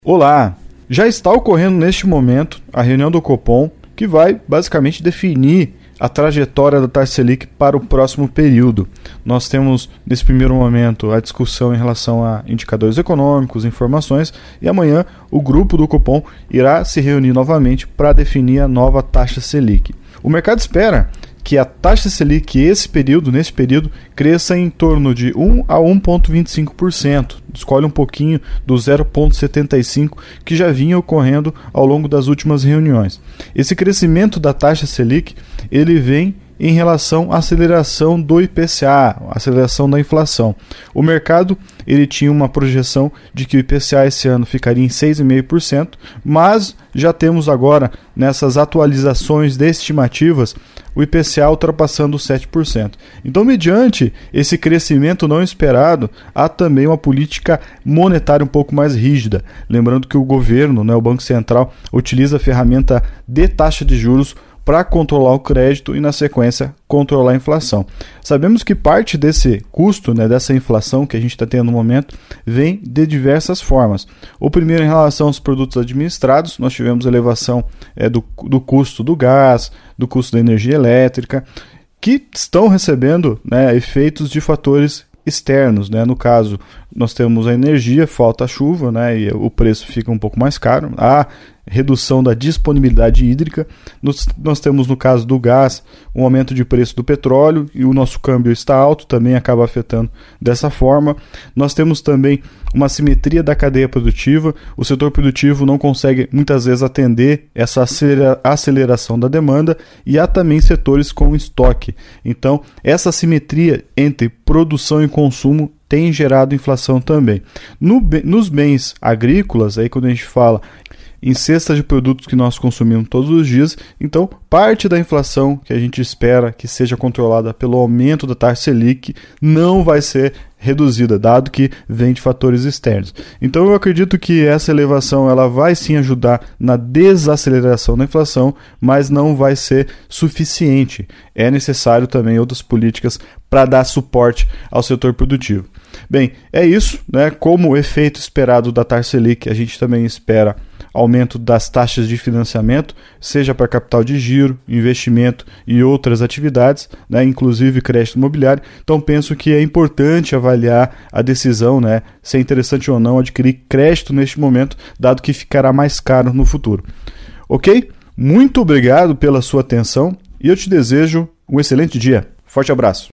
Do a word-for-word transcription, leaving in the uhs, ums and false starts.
Olá! Já está ocorrendo neste momento a reunião do Copom, que vai basicamente definir a trajetória da taxa Selic para o próximo período. Nós temos, nesse primeiro momento, a discussão em relação a indicadores econômicos, informações, e amanhã o grupo do Copom irá se reunir novamente para definir a nova taxa Selic. O mercado espera que a taxa Selic esse período, nesse período, cresça em torno de um a um vírgula vinte e cinco por cento. Escolhe um pouquinho do zero vírgula setenta e cinco por cento que já vinha ocorrendo ao longo das últimas reuniões. Esse crescimento da taxa Selic, ele vem em relação à aceleração do I P C A, a aceleração da inflação. O mercado ele tinha uma projeção de que o I P C A esse ano ficaria em seis vírgula cinco por cento, mas já temos agora, nessas atualizações de estimativas, o I P C A ultrapassando os sete por cento. Então, mediante esse crescimento não esperado, há também uma política monetária um pouco mais rígida. Lembrando que o governo, né, o Banco Central, utiliza a ferramenta de taxa de juros para controlar o crédito e, na sequência, controlar a inflação. Sabemos que parte desse custo, né, dessa inflação que a gente está tendo no momento, vem de diversas formas. O primeiro, em relação aos produtos administrados, nós tivemos elevação é, do, do custo do gás, do custo da energia elétrica, que estão recebendo, né, efeitos de fatores externos, né? No caso, nós temos a energia, falta a chuva, né? E o preço fica um pouco mais caro. A redução da disponibilidade hídrica. Nós, nós temos, no caso do gás, um aumento de preço do petróleo e o nosso câmbio está alto, também acaba afetando dessa forma. Nós temos também uma simetria da cadeia produtiva. O setor produtivo não consegue muitas vezes atender essa acelera- aceleração da demanda, e há também setores com estoque. Então, essa simetria entre produção e consumo tem gerado inflação também. No, nos bens agrícolas, aí quando a gente fala em cestas de produtos que nós consumimos todos os dias, então parte da inflação que a gente espera que seja controlada pelo aumento da taxa Selic não vai ser reduzida, dado que vem de fatores externos. Então eu acredito que essa elevação ela vai sim ajudar na desaceleração da inflação, mas não vai ser suficiente. É necessário também outras políticas para dar suporte ao setor produtivo. Bem, é isso, né? Como efeito esperado da taxa Selic, a gente também espera aumento das taxas de financiamento, seja para capital de giro, investimento e outras atividades, né, inclusive crédito imobiliário. Então penso que é importante avaliar a decisão, né, se é interessante ou não adquirir crédito neste momento, dado que ficará mais caro no futuro. Ok? Muito obrigado pela sua atenção e eu te desejo um excelente dia. Forte abraço!